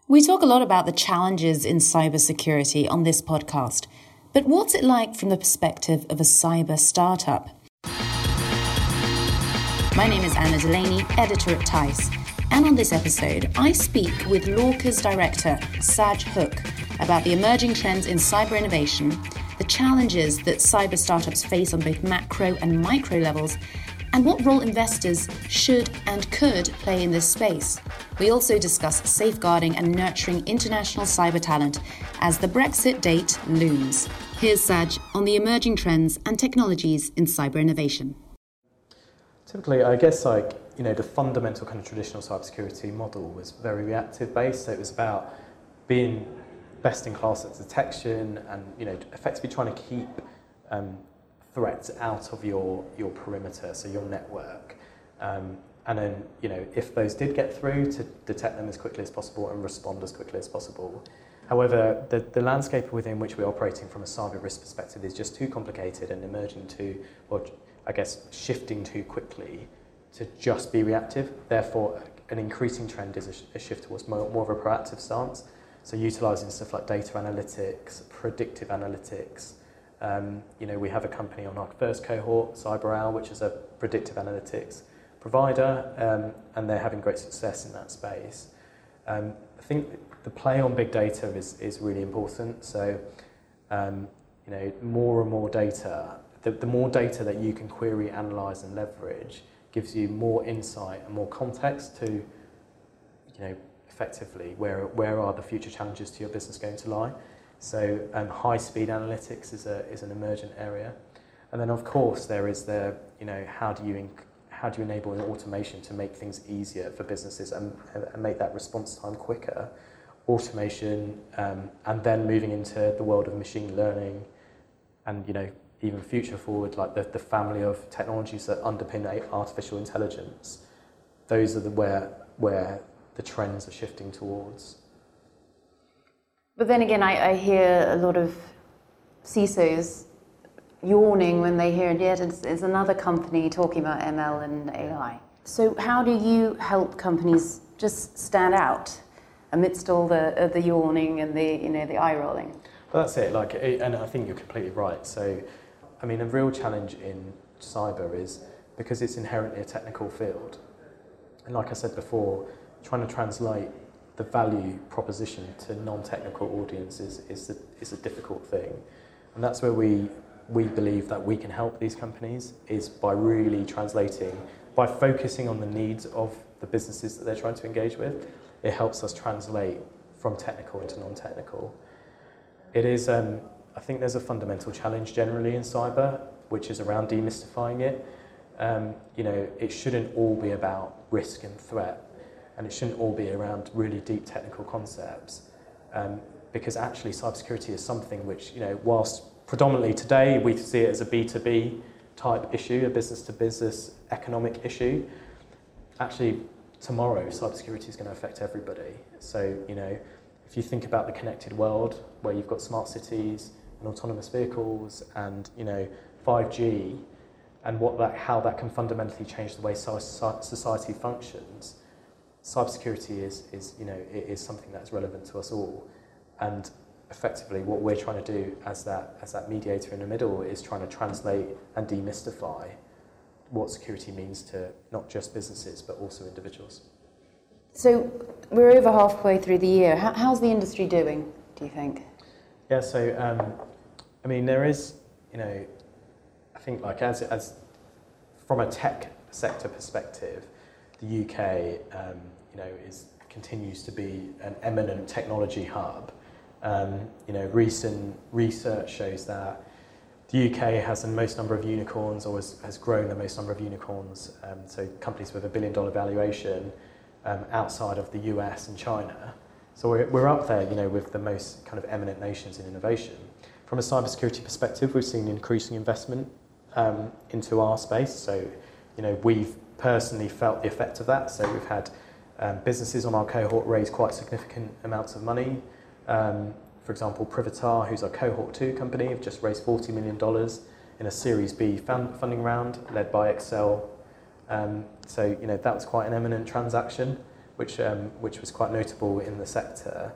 We talk a lot about the challenges in cybersecurity on this podcast, but what's it like from the perspective of a cyber startup? My name is Anna Delaney, editor at TICE, and on this episode, I speak with Lorca's director, Saj Hook, about the emerging trends in cyber innovation, the challenges that cyber startups face on both macro and micro levels, and what role investors should and could play in this space. We also discuss safeguarding and nurturing international cyber talent as the Brexit date looms. Here's Saj on the emerging trends and technologies in cyber innovation. Typically, I guess the fundamental kind of traditional cybersecurity model was very reactive based. So it was about being best in class at detection and effectively trying to keep threats out of your perimeter, so your network. And then, if those did get through, to detect them as quickly as possible and respond as quickly as possible. However, the landscape within which we're operating from a cyber risk perspective is just too complicated and emerging too, or I guess shifting too quickly to just be reactive. Therefore, an increasing trend is a shift towards more of a proactive stance. So utilising stuff like data analytics, predictive analytics. We have a company on our first cohort, CyberOwl, which is a predictive analytics provider, and they're having great success in that space. I think the play on big data is really important. So, more and more data, the more data that you can query, analyse and leverage gives you more insight and more context to, effectively where are the future challenges to your business going to lie. So high-speed analytics is an emergent area, and then of course there is how do you enable an automation to make things easier for businesses and make that response time quicker, automation, and then moving into the world of machine learning, and even future forward, like the family of technologies that underpin artificial intelligence. Those are where the trends are shifting towards. But then again, I hear a lot of CISOs yawning when they hear, yet it's another company talking about ML and AI. So how do you help companies just stand out amidst all the yawning and the eye rolling? Well, that's it. And I think you're completely right. So, a real challenge in cyber is because it's inherently a technical field, and like I said before, trying to translate the value proposition to non-technical audiences is a difficult thing, and that's where we believe that we can help these companies is by really by focusing on the needs of the businesses that they're trying to engage with. It helps us translate from technical into non-technical. It is, I think there's a fundamental challenge generally in cyber, which is around demystifying it. It shouldn't all be about risk and threat. And it shouldn't all be around really deep technical concepts, because actually cybersecurity is something which, whilst predominantly today we see it as a B2B type issue, a business-to-business economic issue, actually tomorrow cybersecurity is going to affect everybody. So, if you think about the connected world where you've got smart cities and autonomous vehicles and, 5G and how that can fundamentally change the way society functions, cybersecurity is something that's relevant to us all, and effectively what we're trying to do as that mediator in the middle is trying to translate and demystify what security means to not just businesses but also individuals. So we're over halfway through the year. How's the industry doing, do you think? Yeah, so there is, I think as from a tech sector perspective, the UK, continues to be an eminent technology hub. Recent research shows that the UK has the most number of unicorns, or has grown the most number of unicorns. So companies with $1 billion valuation outside of the US and China. So we're up there, with the most kind of eminent nations in innovation. From a cybersecurity perspective, we've seen increasing investment into our space. So, we've personally felt the effect of that. So we've had businesses on our cohort raise quite significant amounts of money. For example, Privitar, who's our cohort 2 company, have just raised $40 million in a Series B funding round led by Excel. So, that was quite an eminent transaction. which was quite notable in the sector.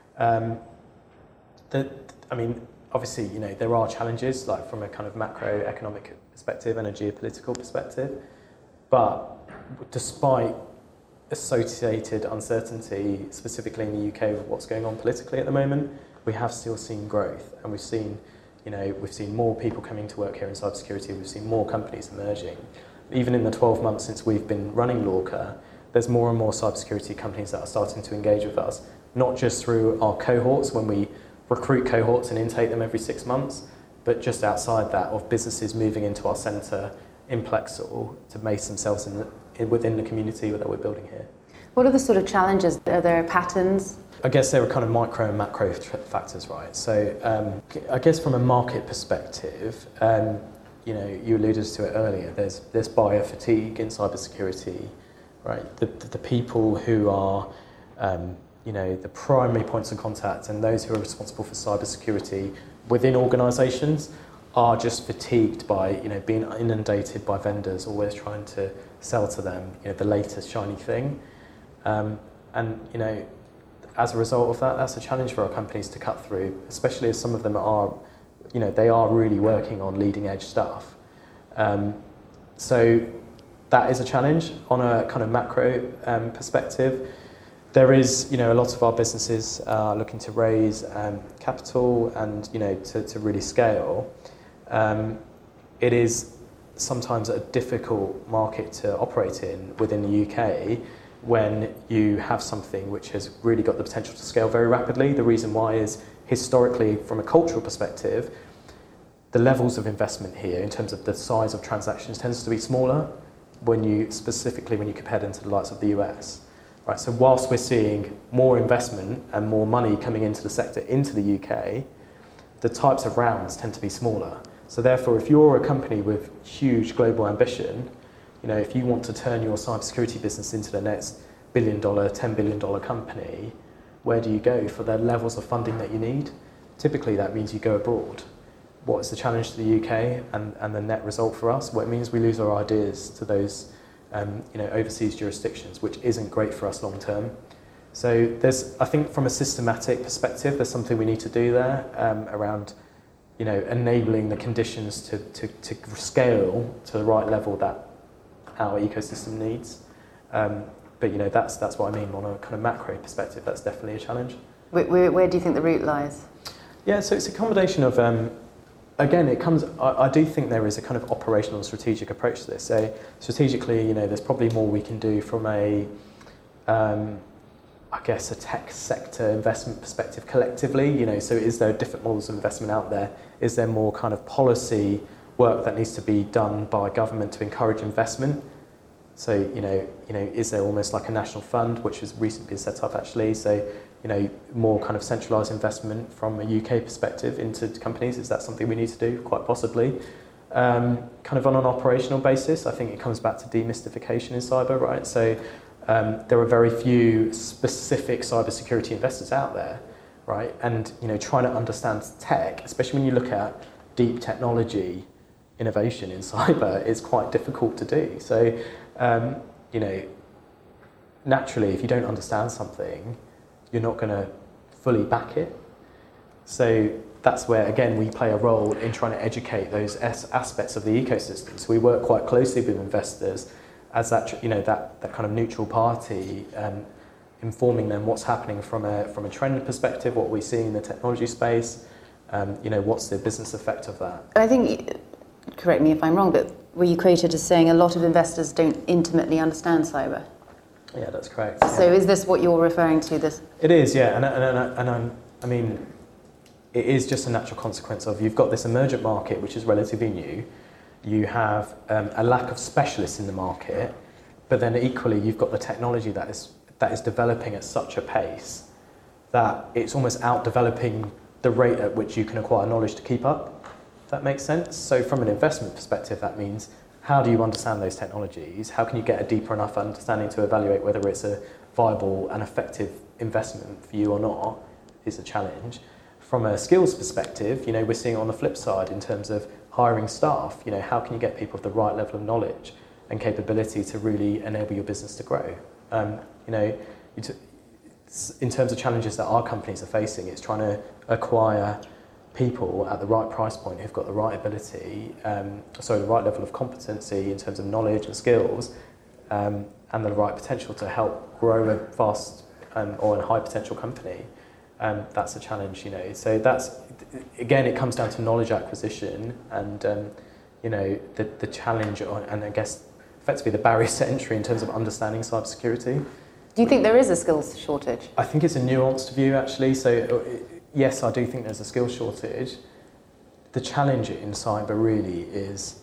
Obviously, there are challenges, like from a kind of macroeconomic perspective and a geopolitical perspective, but despite associated uncertainty, specifically in the UK with what's going on politically at the moment, we have still seen growth, and we've seen more people coming to work here in cybersecurity. We've seen more companies emerging. Even in the 12 months since we've been running Lorca, there's more and more cybersecurity companies that are starting to engage with us, not just through our cohorts when we recruit cohorts and intake them every 6 months, but just outside that, of businesses moving into our centre in Plexel to base themselves within the community that we're building here. What are the sort of challenges? Are there patterns? I guess there are kind of micro and macro factors, right? So I guess from a market perspective, you alluded to it earlier, there's buyer fatigue in cybersecurity, right? The people who are the primary points of contact and those who are responsible for cybersecurity within organisations are just fatigued by being inundated by vendors always trying to sell to them the latest shiny thing, as a result of that, that's a challenge for our companies to cut through, especially as some of them are they are really working on leading edge stuff. So that is a challenge on a kind of macro perspective. There is, a lot of our businesses are looking to raise capital and, to really scale. It is sometimes a difficult market to operate in within the UK when you have something which has really got the potential to scale very rapidly. The reason why is historically, from a cultural perspective, the levels of investment here in terms of the size of transactions tends to be smaller when you compare them to the likes of the US. Right, so whilst we're seeing more investment and more money coming into the sector into the UK, the types of rounds tend to be smaller. So therefore, if you're a company with huge global ambition, if you want to turn your cybersecurity business into the next $1 billion, $10 billion company, where do you go for the levels of funding that you need? Typically, that means you go abroad. What is the challenge to the UK and the net result for us? Well, it means we lose our ideas to those overseas jurisdictions, which isn't great for us long term. So I think from a systematic perspective, there's something we need to do there around, enabling the conditions to scale to the right level that our ecosystem needs. But that's what I mean on a kind of macro perspective. That's definitely a challenge. Where do you think the route lies? Yeah, so it's a combination of. Again, I do think there is a kind of operational and strategic approach to this. So strategically, there's probably more we can do from a tech sector investment perspective collectively. So is there different models of investment out there? Is there more kind of policy work that needs to be done by government to encourage investment? So, is there almost like a national fund, which has recently been set up actually? So, more kind of centralised investment from a UK perspective into companies. Is that something we need to do? Quite possibly. Kind of on an operational basis, I think it comes back to demystification in cyber, right? So there are very few specific cybersecurity investors out there, right? And, trying to understand tech, especially when you look at deep technology innovation in cyber, is quite difficult to do. So, naturally, if you don't understand something, you're not going to fully back it. So that's where, again, we play a role in trying to educate those aspects of the ecosystem. So we work quite closely with investors as that kind of neutral party, informing them what's happening from a trend perspective, what we see in the technology space, what's the business effect of that. I think, correct me if I'm wrong, but were you quoted as saying a lot of investors don't intimately understand cyber? Yeah, that's correct. So is this what you're referring to? This? It is, yeah, I mean, it is just a natural consequence of you've got this emergent market which is relatively new. You have a lack of specialists in the market, but then equally you've got the technology that is developing at such a pace that it's almost out-developing the rate at which you can acquire knowledge to keep up. If that makes sense. So from an investment perspective, that means, how do you understand those technologies? How can you get a deeper enough understanding to evaluate whether it's a viable and effective investment for you or not, is a challenge. From a skills perspective, we're seeing on the flip side in terms of hiring staff, how can you get people with the right level of knowledge and capability to really enable your business to grow? You know, in terms of challenges that our companies are facing, it's trying to acquire people at the right price point who've got the right ability, the right level of competency in terms of knowledge and skills, and the right potential to help grow a fast or a high potential company. That's a challenge, you know. So that's, again, it comes down to knowledge acquisition and, you know, the challenge and I guess effectively the barriers to entry in terms of understanding cybersecurity. Do you think there is a skills shortage? I think it's a nuanced view, actually. So, yes, I do think there's a skills shortage. The challenge in cyber really is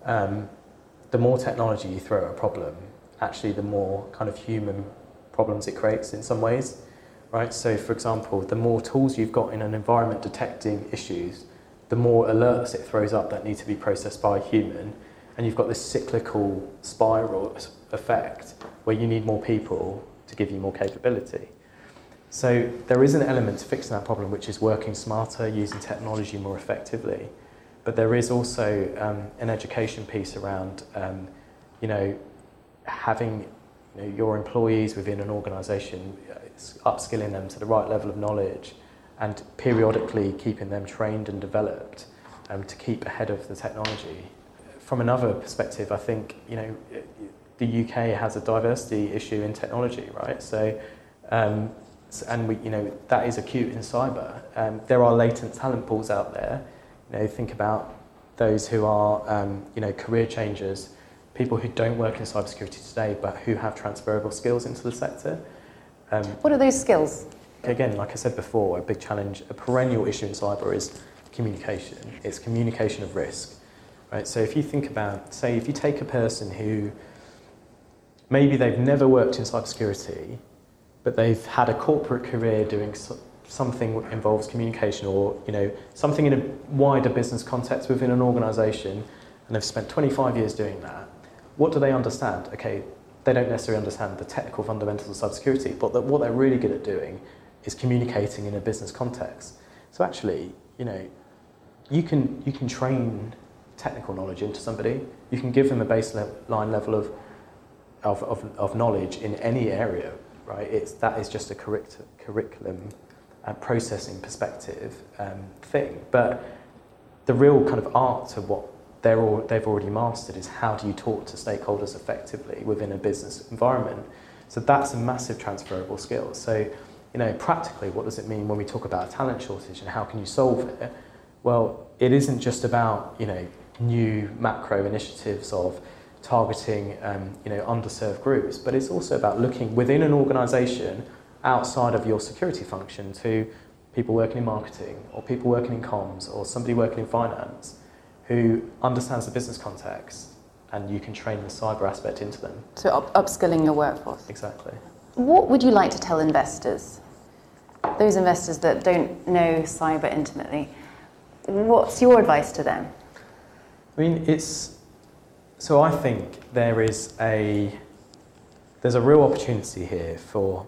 the more technology you throw at a problem, actually the more kind of human problems it creates in some ways, right? So, for example, the more tools you've got in an environment detecting issues, the more alerts it throws up that need to be processed by a human, and you've got this cyclical spiral effect where you need more people to give you more capability. So there is an element to fixing that problem, which is working smarter, using technology more effectively. But there is also an education piece around, you know, having your employees within an organisation, upskilling them to the right level of knowledge and periodically keeping them trained and developed to keep ahead of the technology. From another perspective, I think, you know, the UK has a diversity issue in technology, right? So, and we, you know, that is acute in cyber. There are latent talent pools out there. You know, think about those who are, you know, career changers, people who don't work in cybersecurity today, but who have transferable skills into the sector. What are those skills? Again, like I said before, a big challenge, a perennial issue in cyber is communication. It's communication of risk, right? So if you think about, say, if you take a person who maybe they've never worked in cybersecurity, but they've had a corporate career doing something that involves communication, or, you know, something in a wider business context within an organisation, and they've spent 25 years doing that. What do they understand? Okay, they don't necessarily understand the technical fundamentals of cybersecurity, but what they're really good at doing is communicating in a business context. So actually, you know, you can train technical knowledge into somebody. You can give them a baseline level of knowledge in any area, right? That is just a curriculum processing perspective thing. But the real kind of art to what they've already mastered is how do you talk to stakeholders effectively within a business environment. So that's a massive transferable skill. So, you know, practically, what does it mean when we talk about a talent shortage and how can you solve it? Well, it isn't just about, you know, new macro initiatives of targeting, you know, underserved groups, but it's also about looking within an organisation outside of your security function to people working in marketing or people working in comms or somebody working in finance who understands the business context, and you can train the cyber aspect into them. So upskilling your workforce. Exactly. What would you like to tell investors? Those investors that don't know cyber intimately, what's your advice to them? I mean, so I think there's a real opportunity here for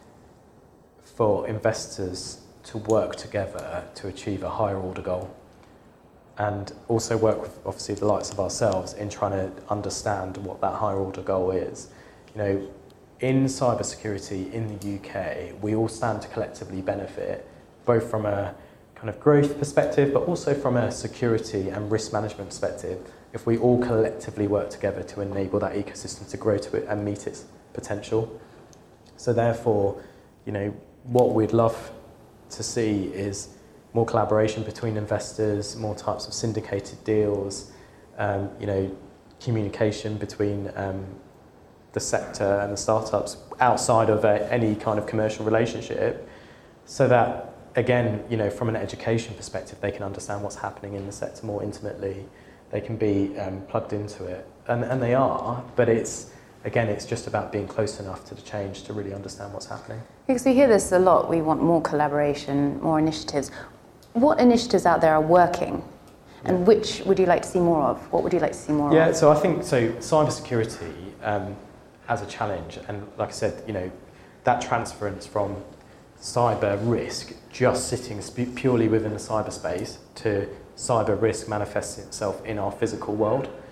investors to work together to achieve a higher order goal, and also work with obviously the likes of ourselves in trying to understand what that higher order goal is. You know, in cybersecurity in the UK, we all stand to collectively benefit, both from a kind of growth perspective, but also from a security and risk management perspective, if we all collectively work together to enable that ecosystem to grow to it and meet its potential. So therefore, you know, what we'd love to see is more collaboration between investors, more types of syndicated deals, you know, communication between the sector and the startups outside of any kind of commercial relationship, so that, again, you know, from an education perspective, they can understand what's happening in the sector more intimately. They can be plugged into it, and they are, but it's just about being close enough to the change to really understand what's happening. Because we hear this a lot, we want more collaboration, more initiatives. What initiatives out there are working, and which would you like to see more of? What would you like to see more of? Yeah, so I think, cybersecurity as a challenge, and like I said, you know, that transference from cyber risk just sitting purely within the cyberspace to cyber risk manifesting itself in our physical world.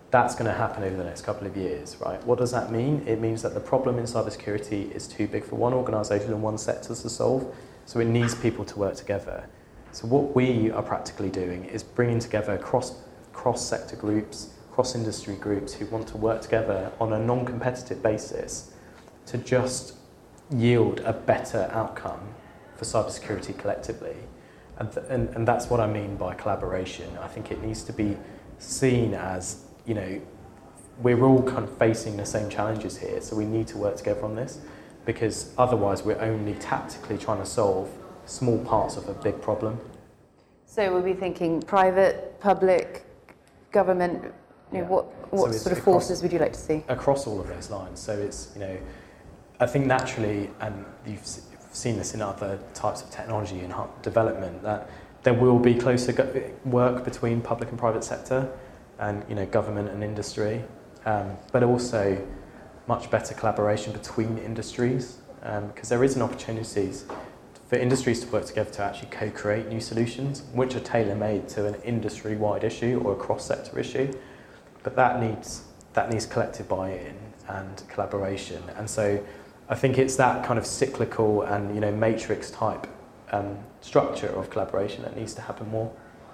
That's going to happen over the next couple of years, right? What does that mean? It means that the problem in cybersecurity is too big for one organisation and one sector to solve, so it needs people to work together. So what we are practically doing is bringing together cross-sector groups, cross-industry groups who want to work together on a non-competitive basis to just yield a better outcome for cybersecurity collectively. And that's what I mean by collaboration. I think it needs to be seen as, you know, we're all kind of facing the same challenges here, so we need to work together on this, because otherwise we're only tactically trying to solve small parts of a big problem. So we'll be thinking private, public, government, you know, what so sort of forces would you like to see? Across all of those lines. So it's, you know, I think naturally, and you've seen this in other types of technology and development, that there will be closer work between public and private sector, and, you know, government and industry, but also much better collaboration between industries, because there is an opportunity for industries to work together to actually co-create new solutions, which are tailor-made to an industry-wide issue or a cross-sector issue. But that needs collective buy-in and collaboration, and so I think it's that kind of cyclical and, you know, matrix type structure of collaboration that needs to happen more.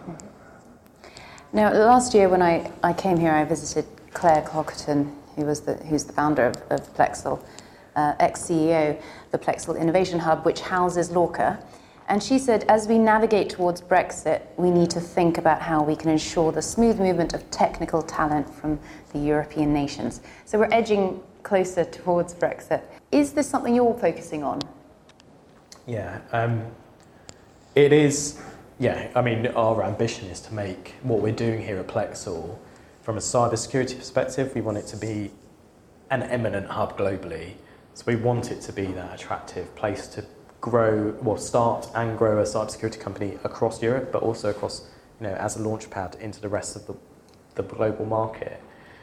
Now, last year when I came here, I visited Claire Clockerton, who's the founder of Plexel, ex-CEO, the Plexel Innovation Hub, which houses Lorca. And she said, as we navigate towards Brexit, we need to think about how we can ensure the smooth movement of technical talent from the European nations. So we're edging closer towards Brexit. Is this something you're focusing on? Yeah, it is. Yeah, I mean, our ambition is to make what we're doing here at Plexel, from a cybersecurity perspective, we want it to be an eminent hub globally. So we want it to be that attractive place to start and grow a cybersecurity company across Europe, but also across, you know, as a launchpad into the rest of the global market.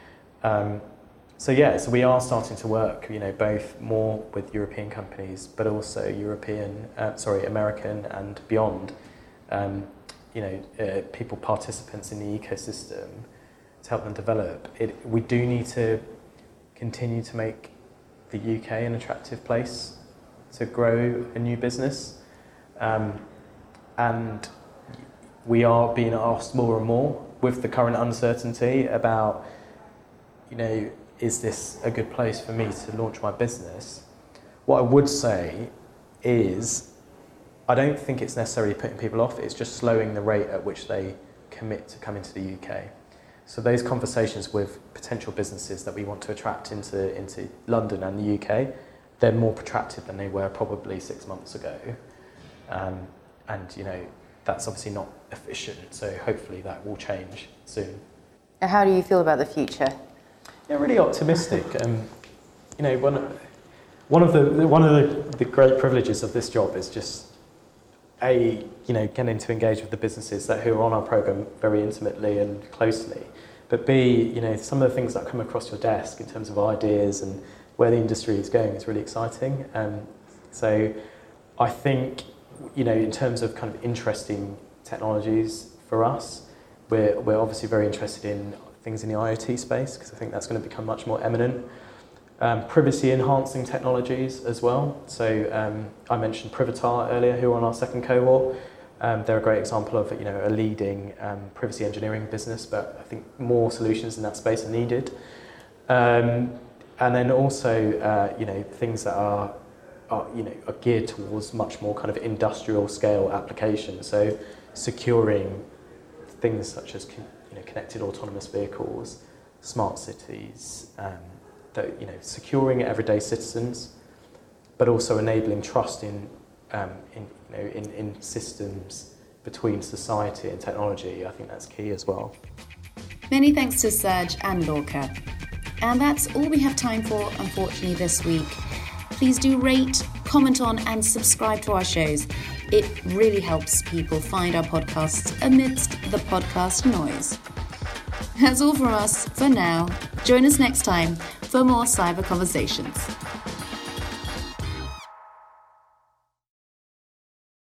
So we are starting to work, you know, both more with European companies, but also American and beyond. People, participants in the ecosystem, to help them develop. We do need to continue to make the UK an attractive place to grow a new business, and we are being asked more and more with the current uncertainty about, you know, is this a good place for me to launch my business? What I would say is, I don't think it's necessarily putting people off, it's just slowing the rate at which they commit to come into the UK. So those conversations with potential businesses that we want to attract into London and the UK, they're more protracted than they were probably 6 months ago. And you know, that's obviously not efficient, so hopefully that will change soon. How do you feel about the future? Yeah, really optimistic. You know, one of the great privileges of this job is just getting to engage with the businesses who are on our program very intimately and closely. But B, you know, some of the things that come across your desk in terms of ideas and where the industry is going is really exciting. So I think, you know, in terms of kind of interesting technologies for us, we're obviously very interested in things in the IoT space, because I think that's going to become much more eminent. Privacy enhancing technologies as well. So I mentioned Privitar earlier, who are on our second cohort. They're a great example of, you know, a leading privacy engineering business, but I think more solutions in that space are needed. And then also, you know, things that are geared towards much more kind of industrial scale applications. So securing things such as connected autonomous vehicles, smart cities, securing everyday citizens, but also enabling trust in systems between society and technology. I think that's key as well. Many thanks to Serge and Lorca. And that's all we have time for, unfortunately, this week. Please do rate, comment on, and subscribe to our shows. It really helps people find our podcasts amidst the podcast noise. That's all from us for now. Join us next time for more cyber conversations.